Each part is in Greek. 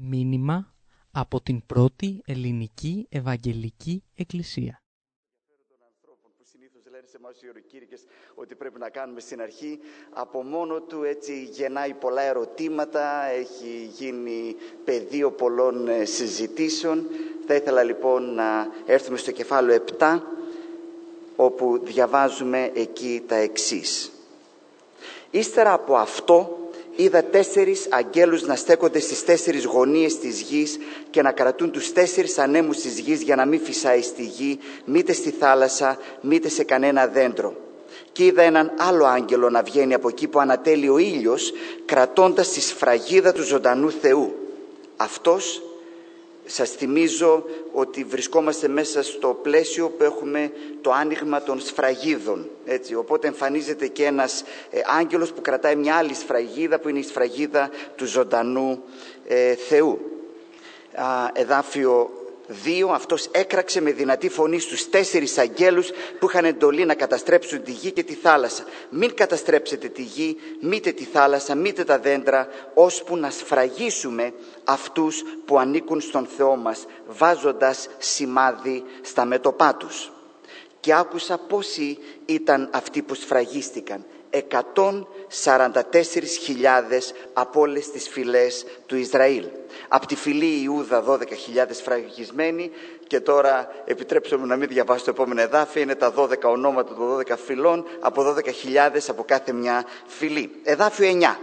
Μήνυμα από την πρώτη ελληνική Ευαγγελική Εκκλησία. Που συνήθως λένε σε εμάς οι ιεροκήρυκες ότι πρέπει να κάνουμε στην αρχή, από μόνο του έτσι γεννάει πολλά ερωτήματα, έχει γίνει πεδίο πολλών συζητήσεων. Θα ήθελα λοιπόν να έρθουμε στο κεφάλαιο 7, όπου διαβάζουμε εκεί τα εξής. Ύστερα από αυτό είδα 4 αγγέλους να στέκονται στις 4 γωνίες της γης και να κρατούν τους 4 ανέμους της γης για να μην φυσάει στη γη, μήτε στη θάλασσα, μήτε σε κανένα δέντρο. Και είδα έναν άλλο άγγελο να βγαίνει από εκεί που ανατέλει ο ήλιος, κρατώντας τη σφραγίδα του ζωντανού Θεού. Αυτός, σας θυμίζω ότι βρισκόμαστε μέσα στο πλαίσιο που έχουμε το άνοιγμα των σφραγίδων. Έτσι. Οπότε εμφανίζεται και ένας άγγελος που κρατάει μια άλλη σφραγίδα, που είναι η σφραγίδα του ζωντανού Θεού. Εδάφιο 2. Αυτός έκραξε με δυνατή φωνή στους 4 αγγέλους που είχαν εντολή να καταστρέψουν τη γη και τη θάλασσα. Μην καταστρέψετε τη γη, μήτε τη θάλασσα, μήτε τα δέντρα, ώσπου να σφραγίσουμε αυτούς που ανήκουν στον Θεό μας, βάζοντας σημάδι στα μέτωπά τους. Και άκουσα πόσοι ήταν αυτοί που σφραγίστηκαν. 144.000 από όλες τις φυλές του Ισραήλ. Από τη φυλή Ιούδα 12.000 σφραγισμένοι, και τώρα επιτρέψτε μου να μην διαβάσω το επόμενο εδάφιο, είναι τα 12 ονόματα των 12 φυλών, από 12.000 από κάθε μια φυλή. Εδάφιο 9.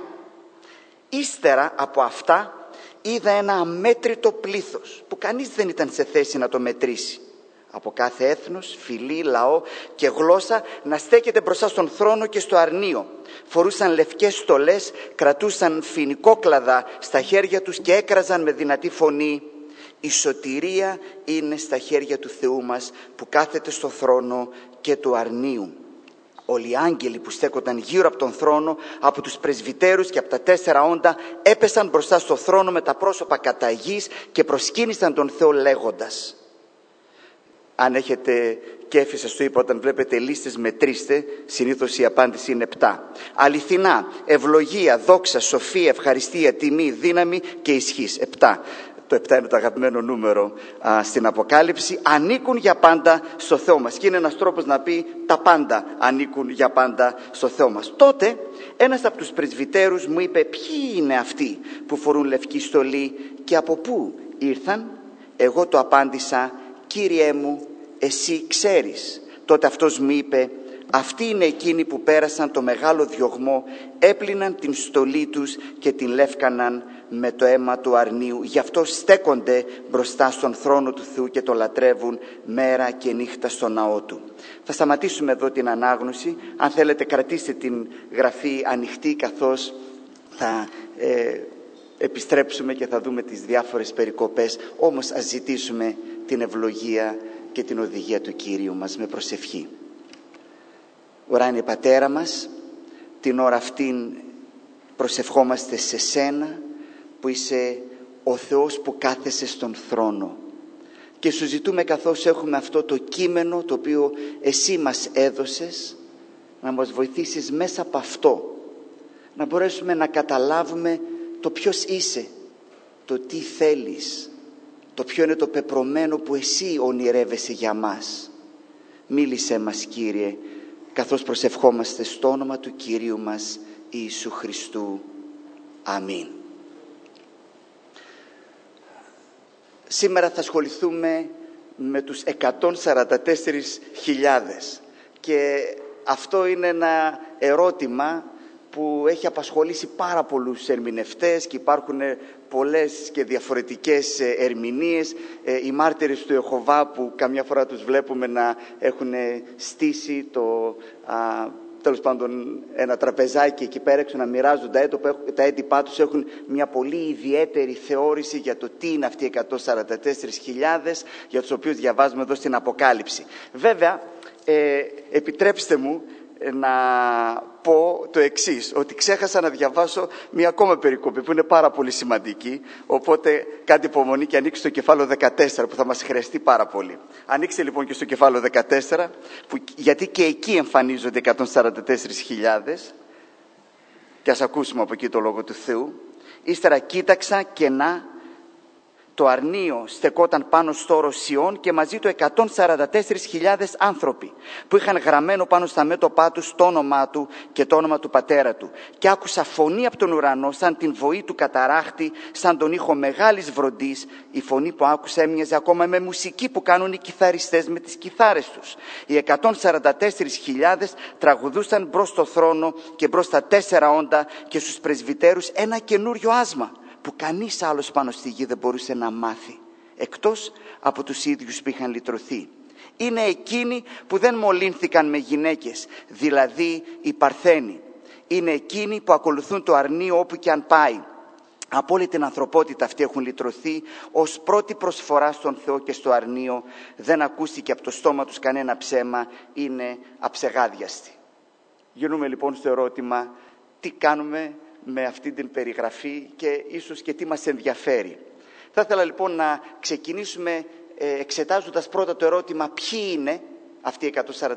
Ύστερα από αυτά είδα ένα αμέτρητο πλήθος που κανείς δεν ήταν σε θέση να το μετρήσει, από κάθε έθνος, φυλή, λαό και γλώσσα, να στέκεται μπροστά στον θρόνο και στο αρνείο. Φορούσαν λευκές στολές, κρατούσαν φοινικόκλαδα στα χέρια τους και έκραζαν με δυνατή φωνή: «Η σωτηρία είναι στα χέρια του Θεού μας που κάθεται στο θρόνο και του αρνείου». Όλοι οι άγγελοι που στέκονταν γύρω από τον θρόνο, από τους πρεσβυτέρους και από τα 4 όντα, έπεσαν μπροστά στο θρόνο με τα πρόσωπα κατά γης και προσκύνησαν τον Θεό λέγοντας. Αν έχετε κέφι, σας το είπα, όταν βλέπετε λίστες μετρήστε, συνήθως η απάντηση είναι 7. Αληθινά, ευλογία, δόξα, σοφία, ευχαριστία, τιμή, δύναμη και ισχύς. 7. Το 7 είναι το αγαπημένο νούμερο στην Αποκάλυψη. Ανήκουν για πάντα στο Θεό μας. Και είναι ένας τρόπος να πει τα πάντα ανήκουν για πάντα στο Θεό μας. Τότε ένας από τους πρεσβυτέρους μου είπε: «Ποιοι είναι αυτοί που φορούν λευκή στολή και από πού ήρθαν?» Εγώ το απάντησα: «Κύριέ μου, εσύ ξέρεις». Τότε αυτός μου είπε: «Αυτοί είναι εκείνοι που πέρασαν το μεγάλο διωγμό, έπλυναν την στολή τους και την λεύκαναν με το αίμα του αρνείου. Γι' αυτό στέκονται μπροστά στον θρόνο του Θεού και το λατρεύουν μέρα και νύχτα στο ναό του». Θα σταματήσουμε εδώ την ανάγνωση. Αν θέλετε, κρατήστε την γραφή ανοιχτή, καθώς θα επιστρέψουμε και θα δούμε τις διάφορες περικοπές. Όμως ας ζητήσουμε την ευλογία και την οδηγία του Κύριου μας με προσευχή. Ουράνιε Πατέρα μας, την ώρα αυτήν προσευχόμαστε σε Σένα που είσαι ο Θεός που κάθεσαι στον θρόνο, και σου ζητούμε, καθώς έχουμε αυτό το κείμενο το οποίο Εσύ μας έδωσες, να μας βοηθήσεις μέσα από αυτό να μπορέσουμε να καταλάβουμε το ποιος είσαι, το τι θέλεις, το ποιο είναι το πεπρωμένο που Εσύ ονειρεύεσαι για μας. Μίλησέ μας, Κύριε, καθώς προσευχόμαστε στο όνομα του Κυρίου μας Ιησού Χριστού. Αμήν. Σήμερα θα ασχοληθούμε με τους 144.000, και αυτό είναι ένα ερώτημα που έχει απασχολήσει πάρα πολλούς ερμηνευτές και υπάρχουν πολλές και διαφορετικές ερμηνείες. Οι μάρτυρες του Ιεχωβά, που καμιά φορά τους βλέπουμε να έχουν στήσει τέλος πάντων ένα τραπεζάκι εκεί πέρα έξω να μοιράζουν τα έντυπά τους, έχουν μια πολύ ιδιαίτερη θεώρηση για το τι είναι αυτοί οι 144.000 για τους οποίους διαβάζουμε εδώ στην Αποκάλυψη. Βέβαια, επιτρέψτε μου να πω το εξής, ότι ξέχασα να διαβάσω μια ακόμα περικοπή που είναι πάρα πολύ σημαντική, οπότε κάντε υπομονή και ανοίξτε το κεφάλαιο 14 που θα μας χρειαστεί πάρα πολύ. Ανοίξτε λοιπόν και στο κεφάλαιο 14, γιατί και εκεί εμφανίζονται 144.000, και ας ακούσουμε από εκεί το Λόγο του Θεού. Ύστερα κοίταξα και να το αρνείο στεκόταν πάνω στο όρος Σιών και μαζί του 144.000 άνθρωποι που είχαν γραμμένο πάνω στα μέτωπά τους το όνομά του και το όνομα του πατέρα του. Και άκουσα φωνή από τον ουρανό σαν την βοή του καταράχτη, σαν τον ήχο μεγάλης βροντής. Η φωνή που άκουσα έμοιαζε ακόμα με μουσική που κάνουν οι κιθαριστές με τις κιθάρες τους. Οι 144.000 τραγουδούσαν μπρος στο θρόνο και μπρος στα 4 όντα και στους πρεσβυτέρους ένα καινούριο άσμα που κανείς άλλος πάνω στη γη δεν μπορούσε να μάθει, εκτός από τους ίδιους που είχαν λυτρωθεί. Είναι εκείνοι που δεν μολύνθηκαν με γυναίκες, δηλαδή οι Παρθένοι. Είναι εκείνοι που ακολουθούν το αρνείο όπου και αν πάει. Από όλη την ανθρωπότητα αυτοί έχουν λυτρωθεί ως πρώτη προσφορά στον Θεό και στο αρνείο. Δεν ακούστηκε από το στόμα τους κανένα ψέμα, είναι αψεγάδιαστοι. Γυρνούμε λοιπόν στο ερώτημα, τι κάνουμε με αυτή την περιγραφή και ίσως και τι μας ενδιαφέρει. Θα ήθελα λοιπόν να ξεκινήσουμε εξετάζοντας πρώτα το ερώτημα ποιοι είναι αυτοί οι 144.000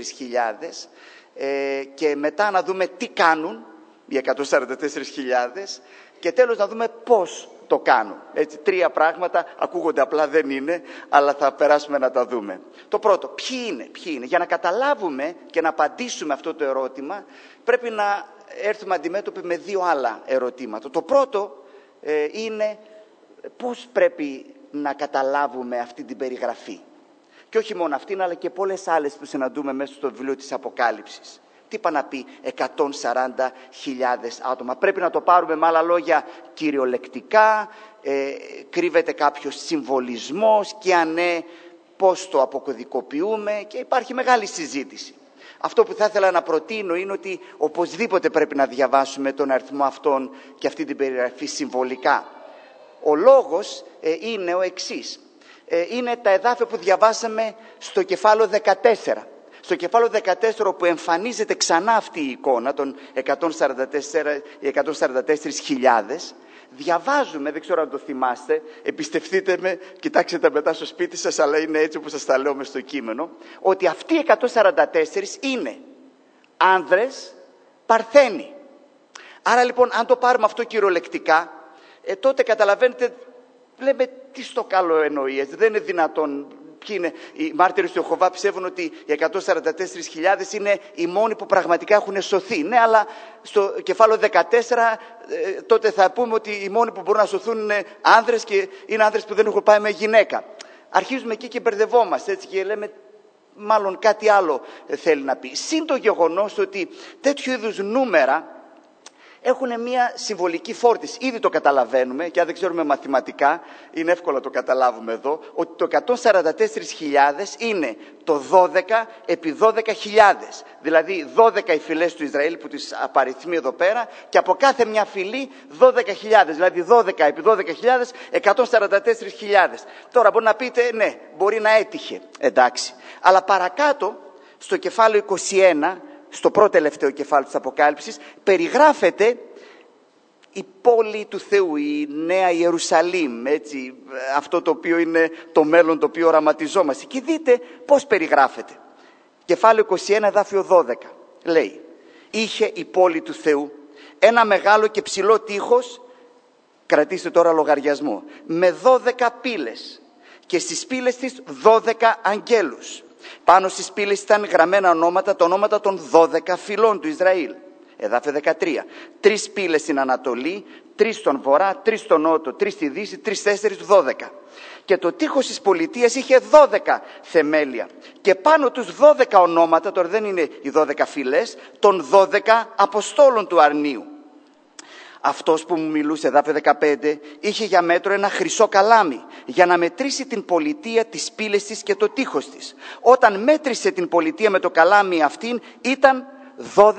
και μετά να δούμε τι κάνουν οι 144.000 και τέλος να δούμε πώς το κάνουν. Έτσι, 3 πράγματα, ακούγονται απλά, δεν είναι, αλλά θα περάσουμε να τα δούμε. Το πρώτο, ποιοι είναι. Για να καταλάβουμε και να απαντήσουμε αυτό το ερώτημα πρέπει να έρθουμε αντιμέτωποι με 2 άλλα ερωτήματα. Το πρώτο είναι πώς πρέπει να καταλάβουμε αυτή την περιγραφή. Και όχι μόνο αυτήν, αλλά και πολλές άλλες που συναντούμε μέσα στο βιβλίο της Αποκάλυψης. Τι είπα να πει 140.000 άτομα. Πρέπει να το πάρουμε με άλλα λόγια κυριολεκτικά, κρύβεται κάποιος συμβολισμός και αν ναι, πώς το αποκωδικοποιούμε, και υπάρχει μεγάλη συζήτηση. Αυτό που θα ήθελα να προτείνω είναι ότι οπωσδήποτε πρέπει να διαβάσουμε τον αριθμό αυτόν και αυτή την περιγραφή συμβολικά. Ο λόγος είναι ο εξής. Είναι τα εδάφια που διαβάσαμε στο κεφάλαιο 14. Στο κεφάλαιο 14 όπου εμφανίζεται ξανά αυτή η εικόνα των 144.000, διαβάζουμε, δεν ξέρω αν το θυμάστε, εμπιστευτείτε με, κοιτάξτε τα μετά στο σπίτι σας, αλλά είναι έτσι όπως σας τα λέω μες στο κείμενο, ότι αυτοί οι 144 είναι άνδρες Παρθένοι. Άρα λοιπόν αν το πάρουμε αυτό κυριολεκτικά, τότε καταλαβαίνετε, λέμε τι στο καλό εννοεί, δεν είναι δυνατόν. Ποιοι είναι οι μάρτυρες του Ιεχωβά? Πιστεύουν ότι οι 144.000 είναι οι μόνοι που πραγματικά έχουν σωθεί. Ναι, αλλά στο κεφάλαιο 14 τότε θα πούμε ότι οι μόνοι που μπορούν να σωθούν είναι άνδρες και είναι άνδρες που δεν έχουν πάει με γυναίκα. Αρχίζουμε εκεί και μπερδευόμαστε έτσι και λέμε μάλλον κάτι άλλο θέλει να πει. Συν το γεγονός ότι τέτοιου είδους νούμερα έχουν μια συμβολική φόρτιση. Ήδη το καταλαβαίνουμε και αν δεν ξέρουμε μαθηματικά είναι εύκολο να το καταλάβουμε εδώ, ότι το 144.000 είναι το 12 επί 12.000. Δηλαδή 12 οι φυλές του Ισραήλ που τις απαριθμεί εδώ πέρα και από κάθε μια φυλή 12.000. Δηλαδή 12 επί 12.000, 144.000. Τώρα μπορεί να πείτε ναι, μπορεί να έτυχε, εντάξει. Αλλά παρακάτω στο κεφάλαιο 21, στο πρώτο τελευταίο κεφάλαιο της Αποκάλυψης, περιγράφεται η πόλη του Θεού, η Νέα Ιερουσαλήμ, έτσι, αυτό το οποίο είναι το μέλλον το οποίο οραματιζόμαστε. Και δείτε πώς περιγράφεται. Κεφάλαιο 21, εδάφιο 12, λέει: είχε η πόλη του Θεού ένα μεγάλο και ψηλό τείχος, κρατήστε τώρα λογαριασμό, με 12 πύλες και στις πύλες της 12 αγγέλους. Πάνω στις πύλες ήταν γραμμένα ονόματα, τα ονόματα των 12 φυλών του Ισραήλ. Εδάφιο 13. 3 πύλες στην Ανατολή, 3 στον Βορρά, 3 στον Νότο, 3 στη Δύση, 3, 4, 12. Και το τείχος της πολιτείας είχε 12 θεμέλια. Και πάνω τους 12 ονόματα, τώρα δεν είναι οι 12 φυλές, των 12 αποστόλων του αρνείου. Αυτός που μου μιλούσε, εδάφιο 15, είχε για μέτρο ένα χρυσό καλάμι για να μετρήσει την πολιτεία, τις πύλες της και το τείχος της. Όταν μέτρησε την πολιτεία με το καλάμι αυτήν ήταν 12.000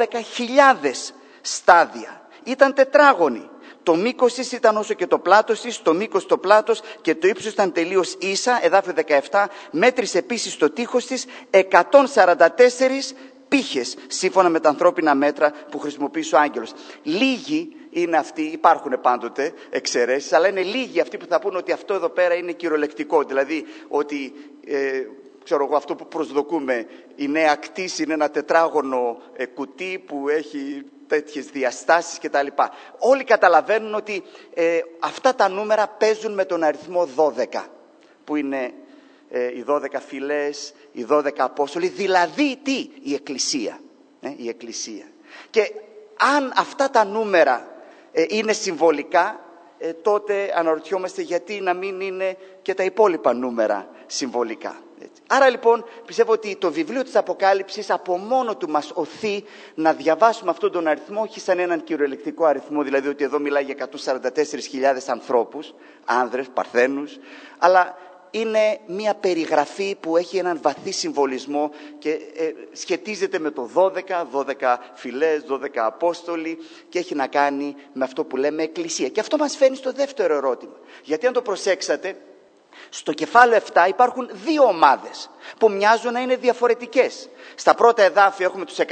στάδια. Ήταν τετράγωνη. Το μήκος της ήταν όσο και το πλάτος της, το μήκος το πλάτος και το ύψος ήταν τελείως ίσα, εδάφιο 17. Μέτρησε επίσης το τείχος της 144 πύχες, σύμφωνα με τα ανθρώπινα μέτρα που χρησιμοποιήσει ο άγγελος. Λίγοι είναι αυτοί, υπάρχουν πάντοτε εξαιρέσεις, αλλά είναι λίγοι αυτοί που θα πούνε ότι αυτό εδώ πέρα είναι κυριολεκτικό. Δηλαδή ότι ξέρω εγώ, αυτό που προσδοκούμε, η νέα κτήση είναι ένα τετράγωνο κουτί που έχει τέτοιες διαστάσεις κτλ. Όλοι καταλαβαίνουν ότι αυτά τα νούμερα παίζουν με τον αριθμό 12, που είναι οι 12 φυλές, οι 12 Απόστολοι, δηλαδή τι? Η Εκκλησία. Η Εκκλησία. Και αν αυτά τα νούμερα είναι συμβολικά, τότε αναρωτιόμαστε γιατί να μην είναι και τα υπόλοιπα νούμερα συμβολικά. Άρα λοιπόν πιστεύω ότι το βιβλίο της Αποκάλυψης από μόνο του μας οθεί να διαβάσουμε αυτόν τον αριθμό, όχι σαν έναν κυριολεκτικό αριθμό, δηλαδή ότι εδώ μιλάει για 144.000 ανθρώπους, άνδρες, παρθένους, αλλά είναι μια περιγραφή που έχει έναν βαθύ συμβολισμό και σχετίζεται με το 12 φυλές, 12 Απόστολοι και έχει να κάνει με αυτό που λέμε Εκκλησία. Και αυτό μας φαίνει στο δεύτερο ερώτημα. Γιατί αν το προσέξατε, στο κεφάλαιο 7 υπάρχουν δύο ομάδες που μοιάζουν να είναι διαφορετικές. Στα πρώτα εδάφια έχουμε τους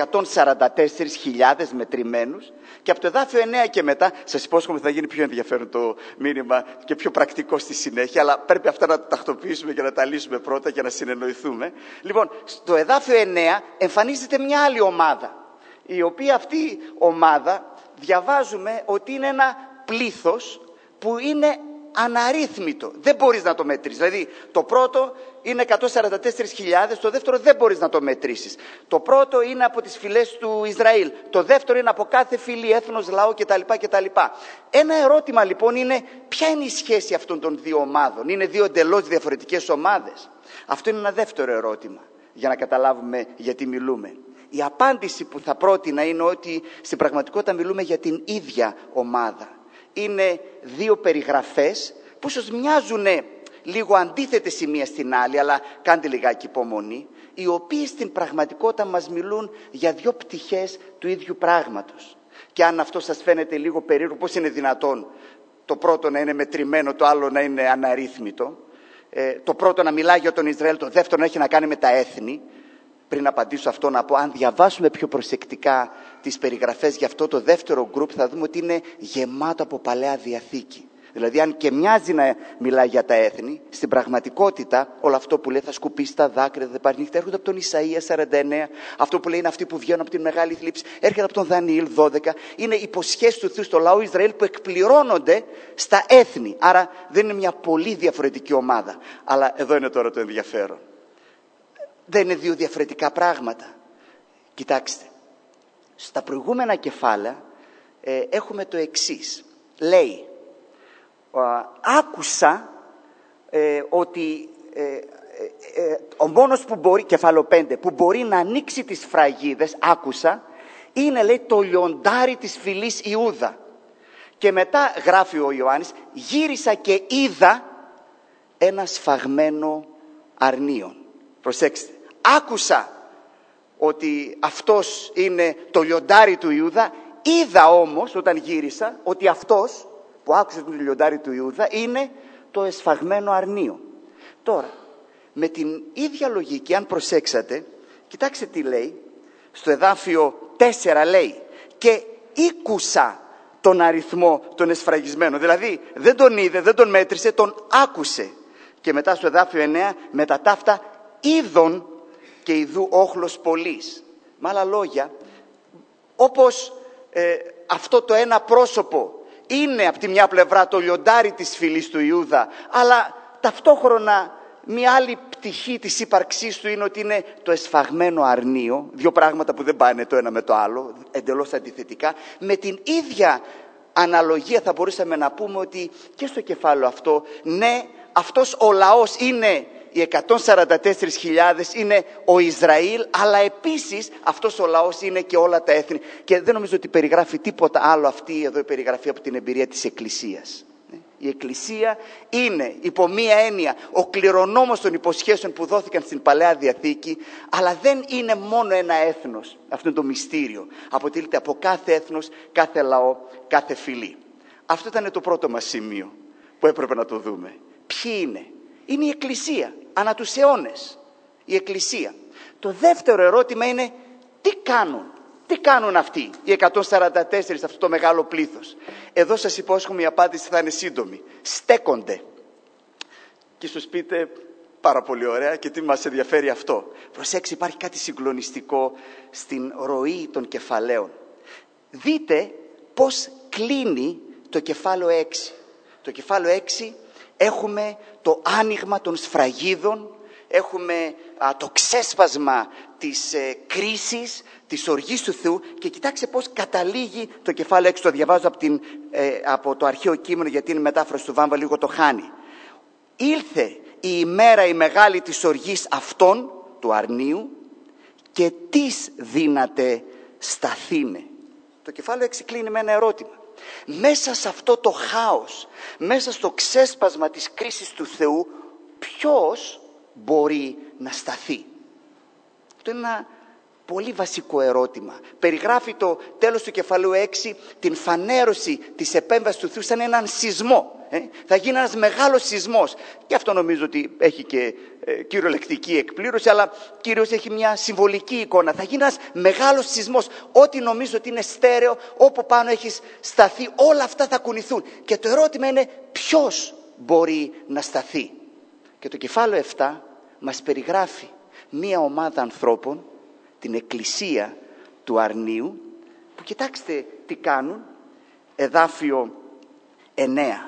144.000 μετρημένους και από το εδάφιο 9 και μετά, σας υπόσχομαι θα γίνει πιο ενδιαφέρον το μήνυμα και πιο πρακτικό στη συνέχεια, αλλά πρέπει αυτά να τα τακτοποιήσουμε και να τα λύσουμε πρώτα για να συνεννοηθούμε. Λοιπόν, στο εδάφιο 9 εμφανίζεται μια άλλη ομάδα, η οποία αυτή ομάδα διαβάζουμε ότι είναι ένα πλήθος που είναι αναρρύθμιτο. Δεν μπορείς να το μετρήσεις. Δηλαδή το πρώτο είναι 144.000, το δεύτερο δεν μπορείς να το μετρήσεις. Το πρώτο είναι από τις φυλές του Ισραήλ, το δεύτερο είναι από κάθε φυλή, έθνος, λαό κτλ. Ένα ερώτημα λοιπόν είναι ποια είναι η σχέση αυτών των δύο ομάδων? Είναι δύο εντελώς διαφορετικές ομάδες? Αυτό είναι ένα δεύτερο ερώτημα για να καταλάβουμε γιατί μιλούμε. Η απάντηση που θα πρότεινα είναι ότι στην πραγματικότητα μιλούμε για την ίδια ομάδα. Είναι δύο περιγραφές που ίσως μοιάζουν λίγο αντίθετες η μία στην άλλη, αλλά κάντε λιγάκι υπομονή, οι οποίες στην πραγματικότητα μας μιλούν για δύο πτυχές του ίδιου πράγματος. Και αν αυτό σας φαίνεται λίγο περίεργο, πώς είναι δυνατόν το πρώτο να είναι μετρημένο, το άλλο να είναι αναρρύθμιτο, το πρώτο να μιλάει για τον Ισραήλ, το δεύτερο να έχει να κάνει με τα έθνη? Πριν απαντήσω αυτό να πω, αν διαβάσουμε πιο προσεκτικά τις περιγραφές για αυτό το δεύτερο γκρουπ, θα δούμε ότι είναι γεμάτο από Παλαιά Διαθήκη. Δηλαδή αν και μοιάζει να μιλάει για τα έθνη, στην πραγματικότητα όλο αυτό που λέει θα σκουπίσει τα δάκρυα, δεν υπάρχει νύχτα, έρχονται από τον Ισαΐα 49, αυτό που λέει είναι αυτοί που βγαίνουν από την μεγάλη θλίψη, έρχεται από τον Δανιήλ 12, είναι υποσχέσεις του Θεού στο λαό Ισραήλ που εκπληρώνονται στα έθνη. Άρα δεν είναι μια πολύ διαφορετική ομάδα. Αλλά εδώ είναι τώρα το ενδιαφέρον. Δεν είναι δύο διαφορετικά πράγματα. Κοιτάξτε, στα προηγούμενα κεφάλαια έχουμε το εξής. Λέει, άκουσα ότι ο μόνος που μπορεί, κεφάλαιο 5, που μπορεί να ανοίξει τις σφραγίδες, άκουσα, είναι λέει το λιοντάρι της φυλής Ιούδα. Και μετά γράφει ο Ιωάννης, γύρισα και είδα ένα σφαγμένο αρνίον. Προσέξτε, άκουσα ότι αυτός είναι το λιοντάρι του Ιούδα, είδα όμως όταν γύρισα ότι αυτός που άκουσε το λιοντάρι του Ιούδα είναι το εσφαγμένο αρνίο. Τώρα, με την ίδια λογική, αν προσέξατε, κοιτάξτε τι λέει, στο εδάφιο 4 λέει, και ήκουσα τον αριθμό των εσφραγισμένων. Δηλαδή δεν τον είδε, δεν τον μέτρησε, τον άκουσε. Και μετά στο εδάφιο 9, μετά ταύτα είδον και ιδού όχλος πολλής. Με άλλα λόγια, όπως αυτό το ένα πρόσωπο είναι από τη μια πλευρά το λιοντάρι της φυλής του Ιούδα, αλλά ταυτόχρονα μια άλλη πτυχή της ύπαρξής του είναι ότι είναι το εσφαγμένο αρνίο, δύο πράγματα που δεν πάνε το ένα με το άλλο, εντελώς αντιθετικά. Με την ίδια αναλογία θα μπορούσαμε να πούμε ότι και στο κεφάλαιο αυτό, ναι, αυτός ο λαός είναι οι 144.000, είναι ο Ισραήλ, αλλά επίσης αυτός ο λαός είναι και όλα τα έθνη. Και δεν νομίζω ότι περιγράφει τίποτα άλλο αυτή εδώ η περιγραφή από την εμπειρία της Εκκλησίας. Η Εκκλησία είναι υπό μία έννοια ο κληρονόμος των υποσχέσεων που δόθηκαν στην Παλαιά Διαθήκη, αλλά δεν είναι μόνο ένα έθνος. Αυτό είναι το μυστήριο. Αποτελείται από κάθε έθνος, κάθε λαό, κάθε φυλή. Αυτό ήταν το πρώτο μας σημείο που έπρεπε να το δούμε. Ποιοι είναι? Είναι η Εκκλησία, ανά τους αιώνες. Η Εκκλησία. Το δεύτερο ερώτημα είναι τι κάνουν? Τι κάνουν αυτοί οι 144, αυτό το μεγάλο πλήθος? Εδώ σας υπόσχομαι η απάντηση θα είναι σύντομη. Στέκονται. Και ίσως πείτε πάρα πολύ ωραία και τι μας ενδιαφέρει αυτό. Προσέξτε, υπάρχει κάτι συγκλονιστικό στην ροή των κεφαλαίων. δείτε πώς κλείνει το κεφάλαιο 6. Το κεφάλαιο 6 έχουμε το άνοιγμα των σφραγίδων, έχουμε το ξέσπασμα της κρίσης, της οργής του Θεού, και κοιτάξτε πώς καταλήγει το κεφάλαιο 6. Το διαβάζω από το αρχαίο κείμενο, γιατί είναι μετάφραση του Βάμβα, λίγο το χάνει. «Ήλθε η ημέρα η μεγάλη της οργής αυτών, του αρνίου, και τις δύναται σταθήνε». Το κεφάλαιο 6 κλείνει με ένα ερώτημα. Μέσα σε αυτό το χάος, μέσα στο ξέσπασμα της κρίσης του Θεού, ποιος μπορεί να σταθεί? Αυτό είναι ένα πολύ βασικό ερώτημα. Περιγράφει το τέλος του κεφαλαίου 6 την φανέρωση της επέμβασης του Θεού σαν έναν σεισμό. Θα γίνει ένας μεγάλος σεισμός. Και αυτό νομίζω ότι έχει και κυριολεκτική εκπλήρωση, αλλά κυρίως έχει μια συμβολική εικόνα. Θα γίνει ένας μεγάλος σεισμός. Ό,τι νομίζω ότι είναι στέρεο, όπου πάνω έχεις σταθεί, όλα αυτά θα κουνηθούν. Και το ερώτημα είναι ποιος μπορεί να σταθεί? Και το κεφάλαιο 7 μας περιγράφει μία ομάδα ανθρώπων, την εκκλησία του αρνίου, που κοιτάξτε τι κάνουν. Εδάφιο 9.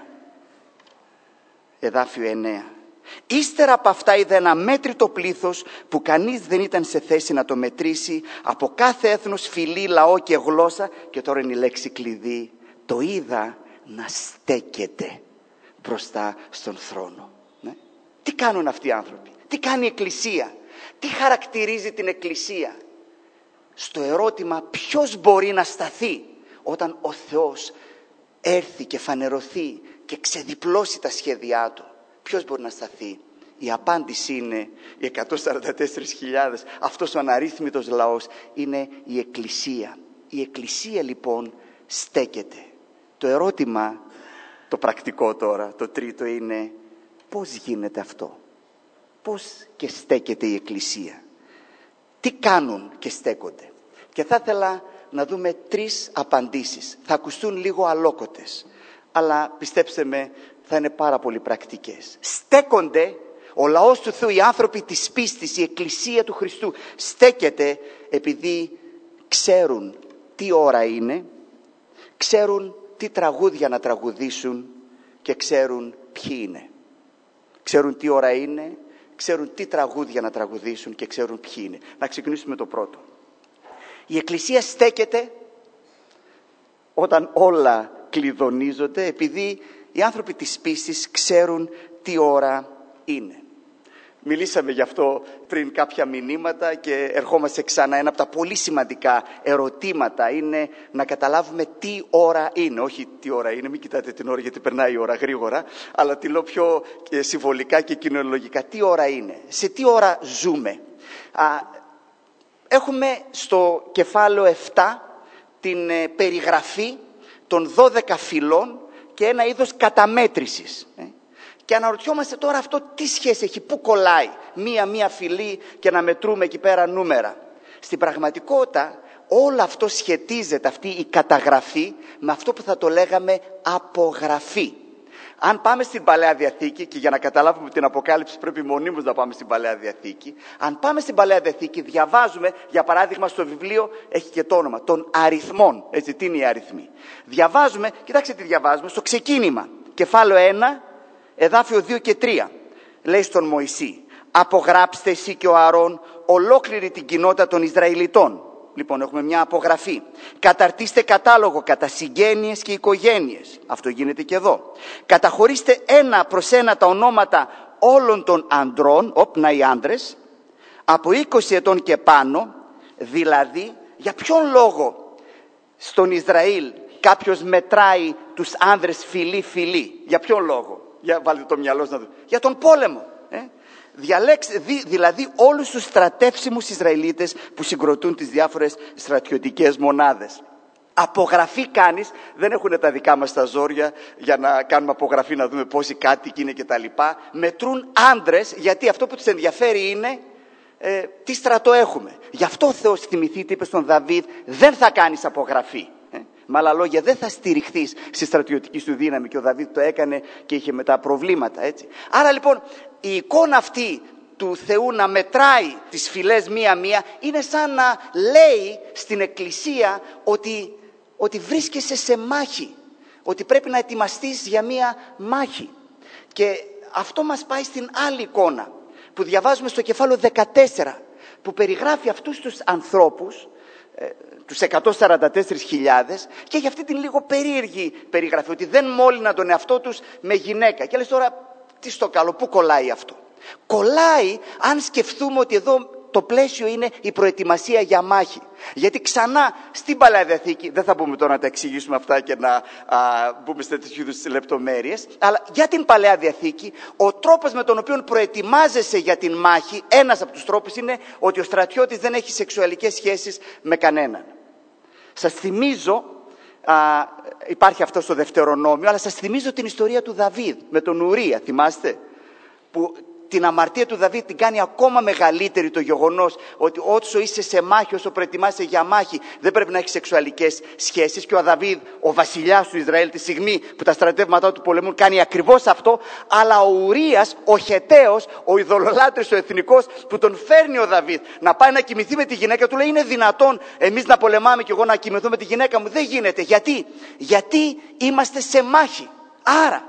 Εδάφιο 9. «Ύστερα από αυτά είδα ένα αμέτρητο πλήθος που κανείς δεν ήταν σε θέση να το μετρήσει, από κάθε έθνος, φυλή, λαό και γλώσσα». Και τώρα είναι η λέξη κλειδί. «Το είδα να στέκεται μπροστά στον θρόνο». Τι κάνουν αυτοί οι άνθρωποι? Τι κάνει η εκκλησία? Τι χαρακτηρίζει την εκκλησία? Στο ερώτημα ποιος μπορεί να σταθεί όταν ο Θεός έρθει και φανερωθεί και ξεδιπλώσει τα σχέδιά του, ποιος μπορεί να σταθεί? Η απάντηση είναι οι 144.000, αυτός ο αναρρύθμιτος λαός, είναι η εκκλησία. Η εκκλησία λοιπόν στέκεται. Το ερώτημα, το πρακτικό τώρα, το τρίτο, είναι πώς γίνεται αυτό? Πώς και στέκεται η εκκλησία? Τι κάνουν και στέκονται? Και θα ήθελα να δούμε 3 απαντήσεις. Θα ακουστούν λίγο αλόκοτες, αλλά πιστέψτε με, θα είναι πάρα πολύ πρακτικές. Στέκονται, ο λαός του Θεού, οι άνθρωποι της πίστης, η εκκλησία του Χριστού, στέκεται επειδή ξέρουν τι ώρα είναι, ξέρουν τι τραγούδια να τραγουδήσουν και ξέρουν ποιοι είναι. Ξέρουν τι ώρα είναι, ξέρουν τι τραγούδια να τραγουδήσουν και ξέρουν ποιοι είναι. Να ξεκινήσουμε με το πρώτο. Η εκκλησία στέκεται όταν όλα κλειδονίζονται, επειδή οι άνθρωποι της πίστης ξέρουν τι ώρα είναι. Μιλήσαμε γι' αυτό πριν κάποια μηνύματα και ερχόμαστε ξανά. Ένα από τα πολύ σημαντικά ερωτήματα είναι να καταλάβουμε τι ώρα είναι. Όχι τι ώρα είναι, μην κοιτάτε την ώρα γιατί περνάει η ώρα γρήγορα, αλλά τη λέω πιο συμβολικά και κοινωνιολογικά. Τι ώρα είναι, σε τι ώρα ζούμε? Έχουμε στο κεφάλαιο 7 την περιγραφή των 12 φυλών και ένα είδος καταμέτρησης. Και αναρωτιόμαστε τώρα αυτό τι σχέση έχει, πού κολλάει μία φυλή και να μετρούμε εκεί πέρα νούμερα? Στην πραγματικότητα όλο αυτό σχετίζεται, αυτή η καταγραφή, με αυτό που θα το λέγαμε απογραφή. Αν πάμε στην Παλαιά Διαθήκη, και για να καταλάβουμε την Αποκάλυψη πρέπει μονίμως να πάμε στην Παλαιά Διαθήκη. Αν πάμε στην Παλαιά Διαθήκη, διαβάζουμε, για παράδειγμα στο βιβλίο έχει και το όνομα των αριθμών. Έτσι, τι είναι οι αριθμοί? Διαβάζουμε, κοιτάξτε τι διαβάζουμε, στο ξεκίνημα, κεφάλαιο 1, εδάφιο 2 και 3. Λέει στον Μωυσή: «Απογράψτε εσύ και ο Ααρών ολόκληρη την κοινότητα των Ισραηλιτών». Λοιπόν, έχουμε μια απογραφή. «Καταρτίστε κατάλογο κατά συγγένειες και οικογένειες». Αυτό γίνεται και εδώ. «Καταχωρήστε ένα προς ένα τα ονόματα όλων των ανδρών», όπνα οι άντρες, «από 20 ετών και πάνω». Δηλαδή, για ποιον λόγο στον Ισραήλ κάποιος μετράει τους άνδρες φυλή? Για ποιον λόγο? Για βάλτε το μυαλό σας να δείτε. Για τον πόλεμο. Δηλαδή όλους τους στρατεύσιμους Ισραηλίτες που συγκροτούν τις διάφορες στρατιωτικές μονάδες. Απογραφή κάνεις, δεν έχουν τα δικά μας τα ζόρια για να κάνουμε απογραφή να δούμε πόσοι κάτοικοι είναι κτλ. Μετρούν άντρες, γιατί αυτό που τους ενδιαφέρει είναι τι στρατό έχουμε. Γι' αυτό ο Θεός, θυμηθείτε, είπε στον Δαβίδ: δεν θα κάνεις απογραφή. Με άλλα λόγια, δεν θα στηριχθείς στη στρατιωτική σου δύναμη, και ο Δαβίδ το έκανε και είχε μετά προβλήματα, έτσι. Άρα λοιπόν η εικόνα αυτή του Θεού να μετράει τις φυλές μία-μία είναι σαν να λέει στην εκκλησία ότι ότι βρίσκεσαι σε μάχη, ότι πρέπει να ετοιμαστείς για μία μάχη. Και αυτό μας πάει στην άλλη εικόνα που διαβάζουμε στο κεφάλαιο 14, που περιγράφει αυτούς τους ανθρώπους, τους 144.000, και έχει αυτή την λίγο περίεργη περιγραφή, ότι δεν μόλυναν τον εαυτό τους με γυναίκα. Και λες τώρα, τι στο καλό, πού κολλάει αυτό? Κολλάει αν σκεφτούμε ότι εδώ το πλαίσιο είναι η προετοιμασία για μάχη. Γιατί ξανά στην Παλαιά Διαθήκη, δεν θα μπούμε τώρα να τα εξηγήσουμε αυτά και να μπούμε σε τέτοιου είδους λεπτομέρειες, αλλά για την Παλαιά Διαθήκη, ο τρόπος με τον οποίο προετοιμάζεσαι για την μάχη, ένας από τους τρόπους είναι ότι ο στρατιώτης δεν έχει σεξουαλικές σχέσεις με κανέναν. Σας θυμίζω, υπάρχει αυτό στο Δευτερονόμιο, αλλά σας θυμίζω την ιστορία του Δαβίδ με τον Ουρία, θυμάστε? Που την αμαρτία του Δαβίδ την κάνει ακόμα μεγαλύτερη το γεγονός ότι όσο είσαι σε μάχη, όσο προετοιμάσαι για μάχη, δεν πρέπει να έχεις σεξουαλικές σχέσεις. Και ο Δαβίδ, ο βασιλιάς του Ισραήλ, τη στιγμή που τα στρατεύματά του πολεμούν, κάνει ακριβώς αυτό. Αλλά ο Ουρίας, ο Χεταίος, ο ειδωλολάτρης, ο εθνικός, που τον φέρνει ο Δαβίδ να πάει να κοιμηθεί με τη γυναίκα του, λέει: είναι δυνατόν εμείς να πολεμάμε και εγώ να κοιμηθώ με τη γυναίκα μου? Δεν γίνεται. Γιατί είμαστε σε μάχη. Άρα,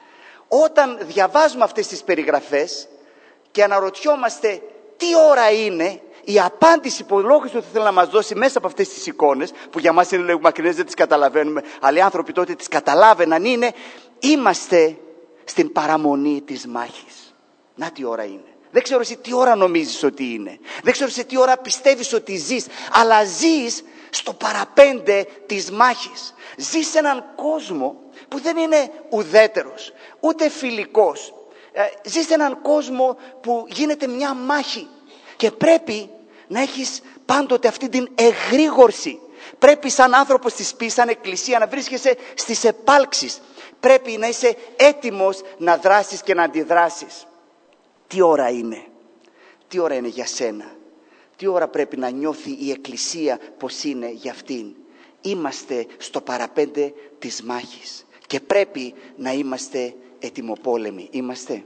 όταν διαβάζουμε αυτές τις περιγραφές και αναρωτιόμαστε τι ώρα είναι, η απάντηση που ο λόγος του θέλει να μας δώσει μέσα από αυτές τις εικόνες, που για μας είναι λίγο μακρινές, δεν τις καταλαβαίνουμε, αλλά οι άνθρωποι τότε τις καταλάβαιναν, είναι: είμαστε στην παραμονή της μάχης. Να τι ώρα είναι. Δεν ξέρω εσύ τι ώρα νομίζεις ότι είναι. Δεν ξέρω σε τι ώρα πιστεύεις ότι ζεις. Αλλά ζεις στο παραπέντε της μάχης. Ζεις σε έναν κόσμο που δεν είναι ουδέτερος, ούτε φιλικός. Ζεις σε έναν κόσμο που γίνεται μια μάχη. Και πρέπει να έχεις πάντοτε αυτή την εγρήγορση. Πρέπει σαν άνθρωπος της πίστης, σαν εκκλησία, να βρίσκεσαι στις επάλξεις. Πρέπει να είσαι έτοιμος να δράσεις και να αντιδράσεις. Τι ώρα είναι? Τι ώρα είναι για σένα? Τι ώρα πρέπει να νιώθει η εκκλησία πως είναι για αυτήν? Είμαστε στο παραπέντε της μάχης και πρέπει να είμαστε ετοιμοπόλεμοι. Είμαστε.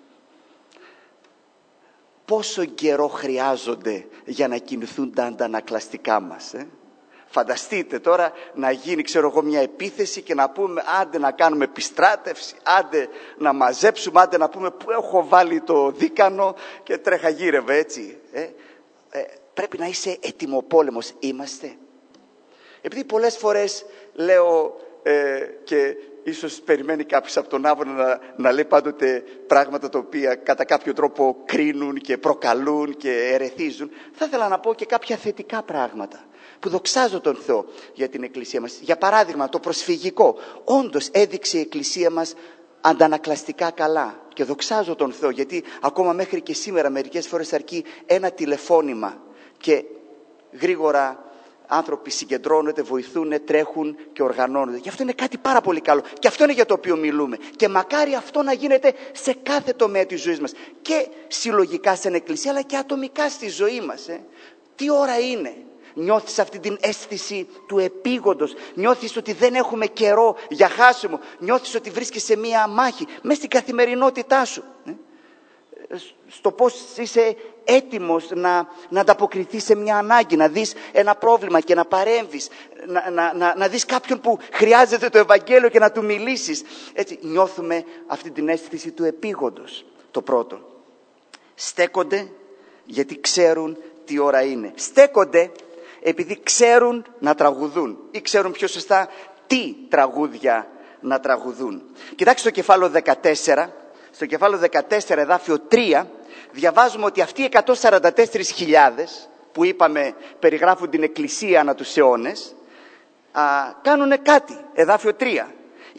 Πόσο καιρό χρειάζονται για να κινηθούν τα αντανακλαστικά μας? Φανταστείτε τώρα να γίνει, ξέρω εγώ, μια επίθεση και να πούμε: άντε να κάνουμε επιστράτευση, άντε να μαζέψουμε, άντε να πούμε πού έχω βάλει το δίκανο και τρέχα γύρευε, έτσι. Πρέπει να είσαι ετοιμοπόλεμος. Είμαστε. Επειδή πολλές φορές λέω και ίσως περιμένει κάποιος από τον Άβωνα να λέει πάντοτε πράγματα τα οποία κατά κάποιο τρόπο κρίνουν και προκαλούν και ερεθίζουν, θα ήθελα να πω και κάποια θετικά πράγματα που δοξάζω τον Θεό για την εκκλησία μας. Για παράδειγμα, το προσφυγικό. Όντως έδειξε η εκκλησία μας αντανακλαστικά καλά και δοξάζω τον Θεό, γιατί ακόμα μέχρι και σήμερα μερικές φορές αρκεί ένα τηλεφώνημα και γρήγορα άνθρωποι συγκεντρώνονται, βοηθούν, τρέχουν και οργανώνονται. Και αυτό είναι κάτι πάρα πολύ καλό. Και αυτό είναι για το οποίο μιλούμε. Και μακάρι αυτό να γίνεται σε κάθε τομέα της ζωής μας. Και συλλογικά στην εκκλησία, αλλά και ατομικά στη ζωή μας. Τι ώρα είναι? Νιώθεις αυτή την αίσθηση του επίγοντος? Νιώθεις ότι δεν έχουμε καιρό για χάσιμο? Νιώθεις ότι βρίσκεσαι σε μία μάχη μέσα στην καθημερινότητά σου? Στο πώς είσαι έτοιμος να ανταποκριθείς σε μια ανάγκη, να δεις ένα πρόβλημα και να παρέμβεις, να δεις κάποιον που χρειάζεται το Ευαγγέλιο και να του μιλήσεις. Έτσι νιώθουμε αυτή την αίσθηση του επίγοντος. Το πρώτο. Στέκονται γιατί ξέρουν τι ώρα είναι. Στέκονται επειδή ξέρουν να τραγουδούν ή ξέρουν πιο σωστά τι τραγούδια να τραγουδούν. Κοιτάξτε το κεφάλαιο 14. Στο κεφάλαιο 14, εδάφιο 3, διαβάζουμε ότι αυτοί οι 144.000 που είπαμε περιγράφουν την εκκλησία ανά τους αιώνες, κάνουν κάτι. Εδάφιο 3. Οι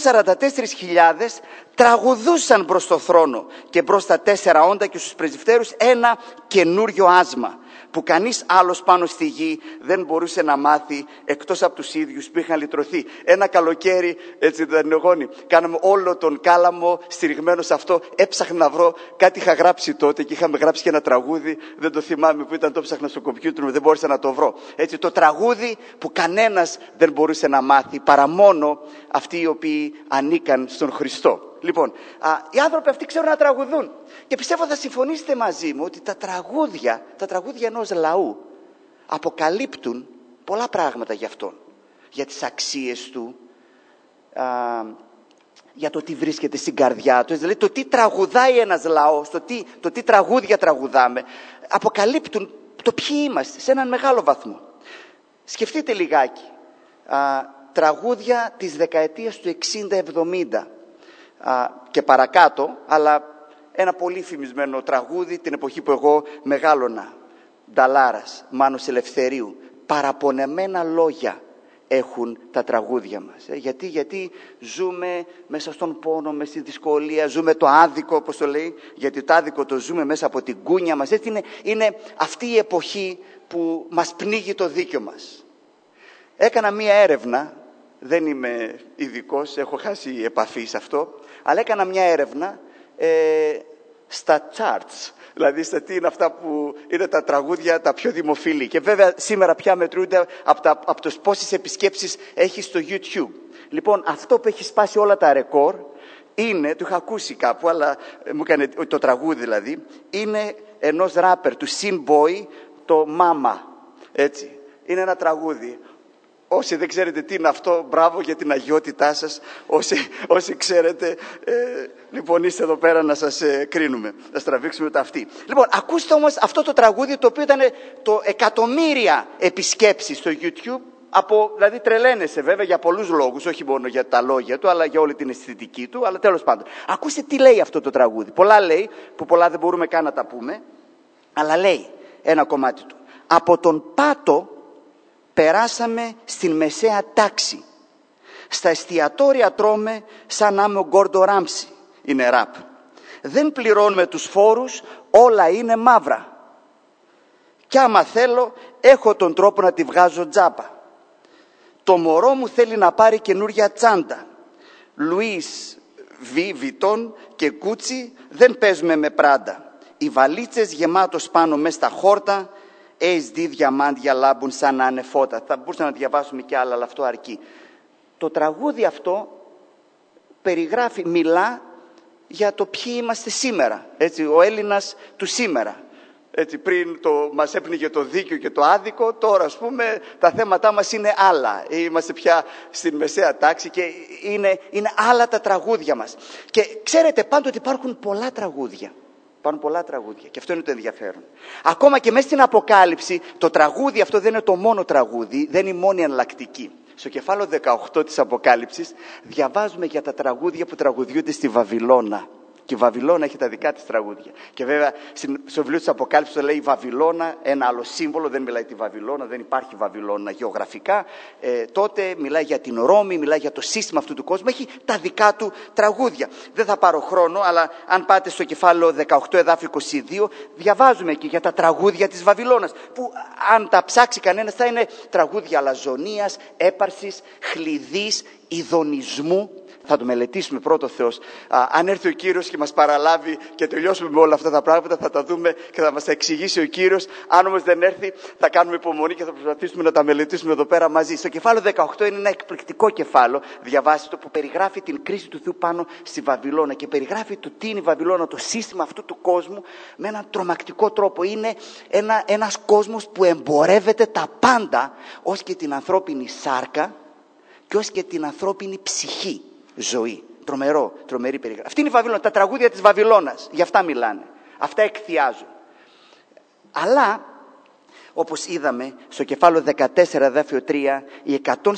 144.000 τραγουδούσαν προς το θρόνο και προς τα 4 όντα και στους πρεσβυτέρους ένα καινούριο άσμα που κανείς άλλος πάνω στη γη δεν μπορούσε να μάθει εκτός από τους ίδιους που είχαν λυτρωθεί. Ένα καλοκαίρι, έτσι δεν είναι γόνι, κάναμε όλο τον κάλαμο στηριγμένο σε αυτό. Έψαχνα να βρω, κάτι είχα γράψει τότε και είχαμε γράψει και ένα τραγούδι, δεν το θυμάμαι που ήταν, το ψάχνα στο κομπιούτερ μου, δεν μπόρεσα να το βρω. Έτσι, το τραγούδι που κανένας δεν μπορούσε να μάθει παρά μόνο αυτοί οι οποίοι ανήκαν στον Χριστό. Λοιπόν, οι άνθρωποι αυτοί ξέρουν να τραγουδούν και πιστεύω θα συμφωνήσετε μαζί μου ότι τα τραγούδια ενός λαού αποκαλύπτουν πολλά πράγματα γι' αυτόν. για τις αξίες του, για το τι βρίσκεται στην καρδιά του. Δηλαδή το τι τραγουδάει ένας λαός, το τι τραγούδια τραγουδάμε, αποκαλύπτουν το ποιοι είμαστε σε έναν μεγάλο βαθμό. Σκεφτείτε λιγάκι, τραγούδια της δεκαετίας του 60-70 και παρακάτω, αλλά ένα πολύ φημισμένο τραγούδι την εποχή που εγώ μεγάλωνα. Νταλάρας, Μάνος Ελευθερίου, παραπονεμένα λόγια έχουν τα τραγούδια μας. Γιατί ζούμε μέσα στον πόνο, μέσα στη δυσκολία, ζούμε το άδικο, όπως το λέει, γιατί το άδικο το ζούμε μέσα από την κούνια μας. Έτσι είναι αυτή η εποχή που μας πνίγει το δίκιο μας. Έκανα μία έρευνα, δεν είμαι ειδικός, έχω χάσει επαφή σε αυτό, αλλά έκανα μία έρευνα στα charts, δηλαδή στα τι είναι αυτά που είναι τα τραγούδια τα πιο δημοφιλή. Και βέβαια σήμερα πια μετρούνται από το πόσες επισκέψεις έχει στο YouTube. Λοιπόν, αυτό που έχει σπάσει όλα τα ρεκόρ είναι, το είχα ακούσει κάπου, αλλά μου έκανε το τραγούδι δηλαδή, είναι ενός ράπερ, του Sin Boy, το Mama. Έτσι, είναι ένα τραγούδι. Όσοι δεν ξέρετε τι είναι αυτό, μπράβο για την αγιότητά σας. Όσοι ξέρετε, λοιπόν είστε εδώ πέρα να σας κρίνουμε, να στραβήξουμε τα αυτή. Λοιπόν, ακούστε όμως αυτό το τραγούδι, το οποίο ήταν το εκατομμύρια επισκέψεις στο YouTube, δηλαδή τρελαίνεσαι βέβαια για πολλούς λόγους, όχι μόνο για τα λόγια του, αλλά για όλη την αισθητική του, αλλά τέλος πάντων. Ακούστε τι λέει αυτό το τραγούδι. Πολλά λέει, που πολλά δεν μπορούμε καν να τα πούμε, αλλά λέει ένα κομμάτι του. Από τον πάτο περάσαμε στην μεσαία τάξη. Στα εστιατόρια τρώμε σαν να είμαι ο Γκόρντο Ράμψι. Είναι ραπ. Δεν πληρώνουμε τους φόρους, όλα είναι μαύρα. Κι άμα θέλω, έχω τον τρόπο να τη βγάζω τζάπα. Το μωρό μου θέλει να πάρει καινούρια τσάντα. Λουίς Βιτόν και Κούτσι, δεν παίζουμε με πράντα. Οι βαλίτσες γεμάτος πάνω μες στα χόρτα, HD διαμάντια λάμπουν σαν να είναι φώτα. Θα μπορούσαμε να διαβάσουμε και άλλα, αλλά αυτό αρκεί. Το τραγούδι αυτό περιγράφει, μιλά για το ποιοι είμαστε σήμερα. Έτσι, ο Έλληνας του σήμερα. Έτσι, πριν μας έπνιγε το δίκαιο και το άδικο, τώρα ας πούμε τα θέματά μας είναι άλλα. Είμαστε πια στην μεσαία τάξη και είναι άλλα τα τραγούδια μας. Και ξέρετε πάντοτε υπάρχουν πολλά τραγούδια. Υπάρχουν πολλά τραγούδια και αυτό είναι το ενδιαφέρον. Ακόμα και μέσα στην Αποκάλυψη, το τραγούδι αυτό δεν είναι το μόνο τραγούδι, δεν είναι η μόνη εναλλακτική. Στο κεφάλαιο 18 της Αποκάλυψης διαβάζουμε για τα τραγούδια που τραγουδιούνται στη Βαβυλώνα. Και η Βαβυλώνα έχει τα δικά της τραγούδια. Και βέβαια στο βιβλίο της Αποκάλυψης το λέει η Βαβυλώνα, ένα άλλο σύμβολο, δεν μιλάει τη Βαβυλώνα, δεν υπάρχει Βαβυλώνα γεωγραφικά. Τότε μιλάει για την Ρώμη, μιλάει για το σύστημα αυτού του κόσμου, έχει τα δικά του τραγούδια. Δεν θα πάρω χρόνο, αλλά αν πάτε στο κεφάλαιο 18 εδάφιο 22, διαβάζουμε και για τα τραγούδια της Βαβυλώνας, που αν τα ψάξει κανένας θα είναι τραγούδια αλαζονίας, έπαρσης, χλειδής, ειδονισμού. Θα το μελετήσουμε πρώτο Θεός. Αν έρθει ο Κύριος και μας παραλάβει και τελειώσουμε με όλα αυτά τα πράγματα, θα τα δούμε και θα μας τα εξηγήσει ο Κύριος. Αν όμως δεν έρθει, θα κάνουμε υπομονή και θα προσπαθήσουμε να τα μελετήσουμε εδώ πέρα μαζί. Στο κεφάλαιο 18 είναι ένα εκπληκτικό κεφάλαιο, διαβάστε το, που περιγράφει την κρίση του Θεού πάνω στη Βαβυλώνα και περιγράφει το τι είναι η Βαβυλώνα, το σύστημα αυτού του κόσμου, με έναν τρομακτικό τρόπο. Είναι ένας κόσμος που εμπορεύεται τα πάντα, ως και την ανθρώπινη σάρκα και ως και την ανθρώπινη ψυχή. Ζωή. Τρομερή περιγραφή. Αυτή είναι η Βαβυλώνα, τα τραγούδια της Βαβυλώνας. Γι' αυτά μιλάνε. Αυτά εκθιάζουν. Αλλά, όπως είδαμε, στο κεφάλαιο 14, εδάφιο 3, οι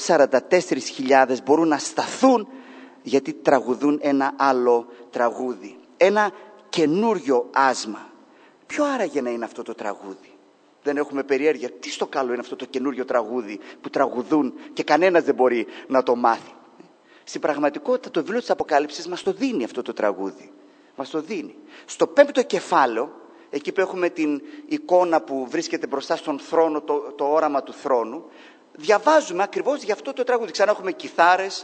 144.000 μπορούν να σταθούν γιατί τραγουδούν ένα άλλο τραγούδι. Ένα καινούριο άσμα. Ποιο άραγε να είναι αυτό το τραγούδι? Δεν έχουμε περιέργεια. Τι στο καλό είναι αυτό το καινούριο τραγούδι που τραγουδούν και κανένας δεν μπορεί να το μάθει? Στην πραγματικότητα το βιβλίο της Αποκάλυψης μας το δίνει αυτό το τραγούδι. Μας το δίνει. Στο 5ο κεφάλαιο, εκεί που έχουμε την εικόνα που βρίσκεται μπροστά στον θρόνο, το όραμα του θρόνου, διαβάζουμε ακριβώς για αυτό το τραγούδι. Ξανά έχουμε κιθάρες.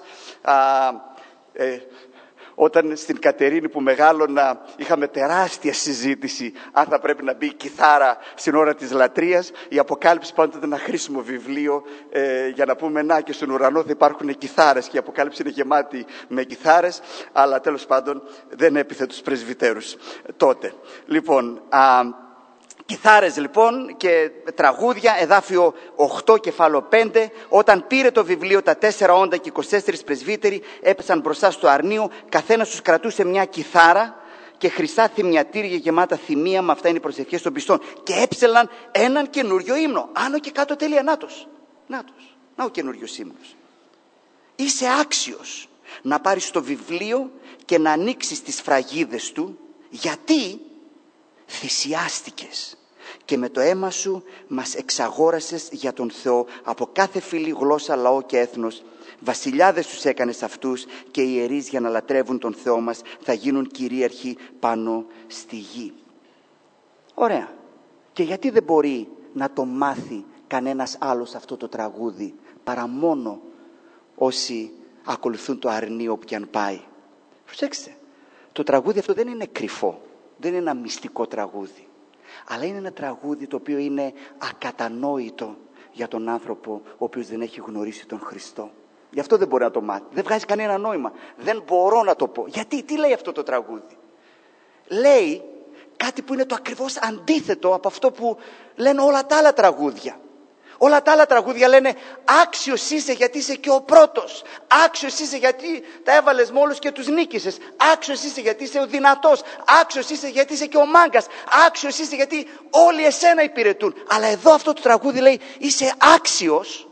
Όταν στην Κατερίνη που μεγάλωνα είχαμε τεράστια συζήτηση αν θα πρέπει να μπει η κιθάρα στην ώρα της λατρείας. Η Αποκάλυψη πάντοτε ένα χρήσιμο βιβλίο για να πούμε να και στον ουρανό θα υπάρχουν κιθάρες και η Αποκάλυψη είναι γεμάτη με κιθάρες, αλλά τέλος πάντων δεν έπιθε τους πρεσβυτέρους τότε. Λοιπόν, Κιθάρες λοιπόν και τραγούδια, εδάφιο 8, κεφάλαιο 5. Όταν πήρε το βιβλίο, τα 4 όντα και 24 πρεσβύτεροι έπεσαν μπροστά στο αρνείο. Καθένας τους κρατούσε μια κιθάρα και χρυσά θυμιατήρια γεμάτα θυμία, με αυτά είναι οι προσευχές των πιστών. Και έψελαν έναν καινούριο ύμνο. Άνω και κάτω τελεία. Νάτος. Να ο καινούριος ύμνος. Είσαι άξιος να πάρεις το βιβλίο και να ανοίξεις τις φραγίδες του, γιατί θυσιάστηκες και με το αίμα σου μας εξαγόρασες για τον Θεό από κάθε φυλή, γλώσσα, λαό και έθνος. Βασιλιάδες τους έκανες αυτούς και οι ιερείς για να λατρεύουν τον Θεό μας θα γίνουν κυρίαρχοι πάνω στη γη. Ωραία. Και γιατί δεν μπορεί να το μάθει κανένας άλλος αυτό το τραγούδι παρά μόνο όσοι ακολουθούν το αρνείο που κι αν πάει? Προσέξτε, το τραγούδι αυτό δεν είναι κρυφό, δεν είναι ένα μυστικό τραγούδι, αλλά είναι ένα τραγούδι το οποίο είναι ακατανόητο για τον άνθρωπο ο οποίος δεν έχει γνωρίσει τον Χριστό. Γι' αυτό δεν μπορεί να το μάθει, δεν βγάζει κανένα νόημα, δεν μπορώ να το πω. Γιατί, τι λέει αυτό το τραγούδι? Λέει κάτι που είναι το ακριβώς αντίθετο από αυτό που λένε όλα τα άλλα τραγούδια. Όλα τα άλλα τραγούδια λένε άξιος είσαι γιατί είσαι και ο πρώτος. Άξιος είσαι γιατί τα έβαλες με όλους και τους νίκησες. Άξιος είσαι γιατί είσαι ο δυνατός. Άξιος είσαι γιατί είσαι και ο μάγκας. Άξιος είσαι γιατί όλοι εσένα υπηρετούν. Αλλά εδώ αυτό το τραγούδι λέει είσαι άξιος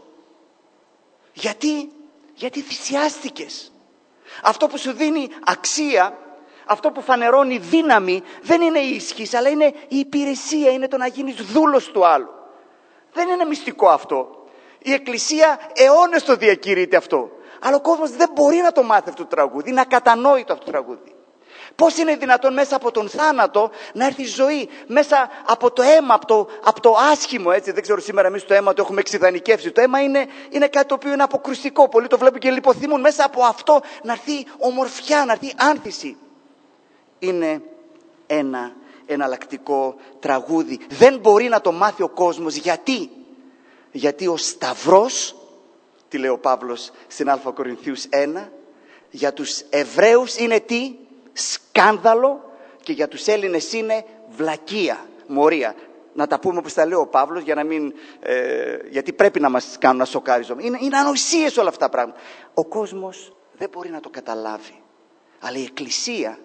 γιατί θυσιάστηκες. Αυτό που σου δίνει αξία, αυτό που φανερώνει δύναμη, δεν είναι η ισχύς, αλλά είναι η υπηρεσία, είναι το να γίνεις δούλος του άλλου. Δεν είναι μυστικό αυτό. Η Εκκλησία αιώνες το διακηρύεται αυτό. Αλλά ο κόσμος δεν μπορεί να το μάθει αυτό το τραγούδι. Είναι ακατανόητο αυτό το τραγούδι. Πώς είναι δυνατόν μέσα από τον θάνατο να έρθει η ζωή? Μέσα από το αίμα, από το άσχημο, έτσι. Δεν ξέρω σήμερα εμείς το αίμα το έχουμε εξιδανικεύσει. Το αίμα είναι κάτι το οποίο είναι αποκρουστικό. Πολλοί το βλέπουν και λιποθυμούν. Μέσα από αυτό να έρθει ομορφιά, να έρθει άνθηση. Είναι ένα εναλλακτικό τραγούδι. Δεν μπορεί να το μάθει ο κόσμος. Γιατί ο Σταυρός, τι λέει ο Παύλος στην Α Κορινθίους 1, για τους Εβραίους είναι τι? Σκάνδαλο, και για τους Έλληνες είναι βλακεία, μορία. Να τα πούμε όπως τα λέει ο Παύλος, για να μην, γιατί πρέπει να μας κάνουν να σοκάριζουμε. Είναι ανοησίες όλα αυτά τα πράγματα. Ο κόσμος δεν μπορεί να το καταλάβει. Αλλά η Εκκλησία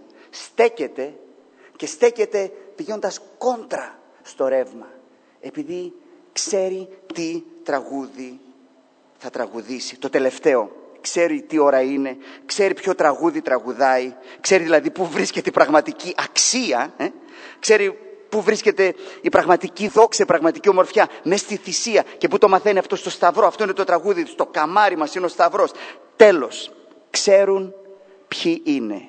στέκεται πηγαίνοντας κόντρα στο ρεύμα, επειδή ξέρει τι τραγούδι θα τραγουδήσει. Το τελευταίο, ξέρει τι ώρα είναι, ξέρει ποιο τραγούδι τραγουδάει, ξέρει δηλαδή πού βρίσκεται η πραγματική αξία, ξέρει πού βρίσκεται η πραγματική δόξα, η πραγματική ομορφιά, μες στη θυσία. Και πού το μαθαίνει αυτό? στο Σταυρό. Αυτό είναι το τραγούδι, στο καμάρι μας είναι ο Σταυρός. Τέλος, ξέρουν ποιοι είναι.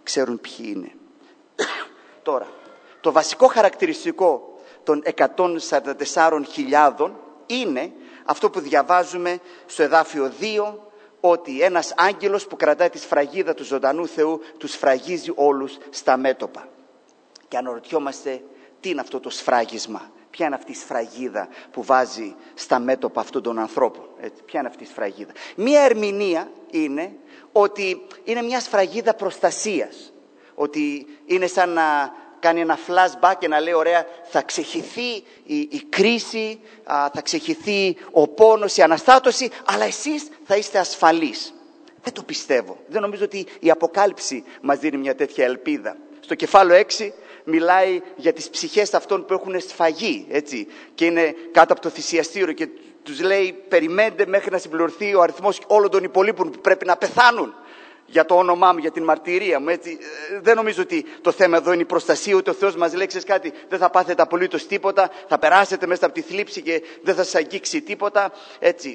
Τώρα, το βασικό χαρακτηριστικό των 144.000 είναι αυτό που διαβάζουμε στο εδάφιο 2, ότι ένας άγγελος που κρατάει τη σφραγίδα του ζωντανού Θεού τους σφραγίζει όλους στα μέτωπα. Και αναρωτιόμαστε τι είναι αυτό το σφράγισμα, ποια είναι αυτή η σφραγίδα που βάζει στα μέτωπα αυτών των ανθρώπων, ποια είναι αυτή η σφραγίδα? Μία ερμηνεία είναι ότι είναι μια σφραγίδα προστασίας, ότι είναι σαν να κάνει ένα flashback και να λέει ωραία, θα ξεχυθεί η κρίση, θα ξεχυθεί ο πόνος, η αναστάτωση, αλλά εσείς θα είστε ασφαλείς. Δεν το πιστεύω. Δεν νομίζω ότι η Αποκάλυψη μας δίνει μια τέτοια ελπίδα. Στο κεφάλαιο 6 μιλάει για τις ψυχές αυτών που έχουν σφαγεί, έτσι, και είναι κάτω από το θυσιαστήριο, και τους λέει περιμένετε μέχρι να συμπληρωθεί ο αριθμός όλων των υπολείπων που πρέπει να πεθάνουν για το όνομά μου, για την μαρτυρία μου, έτσι. Δεν νομίζω ότι το θέμα εδώ είναι η προστασία, ούτε ο Θεός μας λέει, ξέρεις κάτι, δεν θα πάθετε απολύτως τίποτα, θα περάσετε μέσα από τη θλίψη και δεν θα σας αγγίξει τίποτα, έτσι.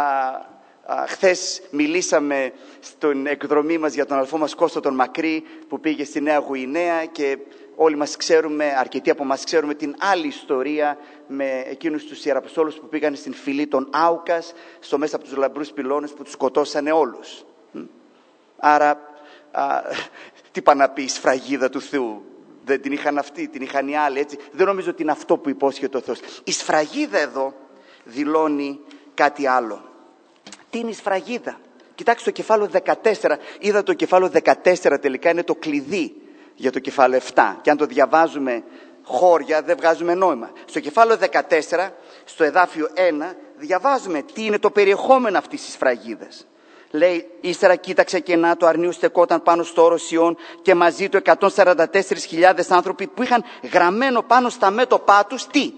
Χθες μιλήσαμε στην εκδρομή μας για τον αδελφό μας Κώστα τον Μακρύ που πήγε στη Νέα Γουινέα, και όλοι μας ξέρουμε, αρκετοί από μας ξέρουμε την άλλη ιστορία με εκείνους τους ιεραποστόλους που πήγαν στην φυλή των Άουκας, στο μέσα από τους λαμπρούς πυλώνες που τους σκοτώσανε όλους. Άρα, τι πάνε να πει η σφραγίδα του Θεού? Δεν την είχαν αυτοί, την είχαν οι άλλοι, έτσι. Δεν νομίζω ότι είναι αυτό που υπόσχεται ο Θεός. Η σφραγίδα εδώ δηλώνει κάτι άλλο. Τι είναι η σφραγίδα? Κοιτάξτε το κεφάλαιο 14. Είδα το κεφάλαιο 14 τελικά είναι το κλειδί για το κεφάλαιο 7. Και αν το διαβάζουμε χώρια δεν βγάζουμε νόημα. Στο κεφάλαιο 14, στο εδάφιο 1, διαβάζουμε τι είναι το περιεχόμενο αυτής της σφραγίδας. Λέει, ύστερα κοίταξε και να το αρνίου στεκόταν πάνω στο όρος Σιών και μαζί του 144.000 άνθρωποι που είχαν γραμμένο πάνω στα μέτωπά τους τι?